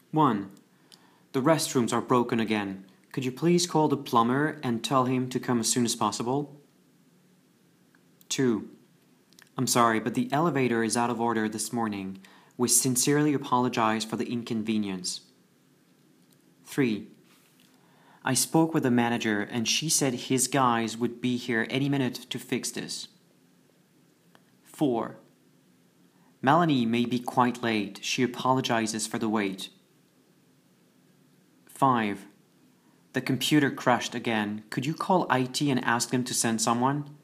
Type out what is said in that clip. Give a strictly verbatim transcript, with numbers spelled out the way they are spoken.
one. The restrooms are broken again. Could you please call the plumber and tell him to come as soon as possible? two. I'm sorry, but the elevator is out of order this morning. We sincerely apologize for the inconvenience. three. I spoke with the manager and she said his guys would be here any minute to fix this. four. Melanie may be quite late. She apologizes for the wait. five. The computer crashed again. Could you call I T and ask them to send someone?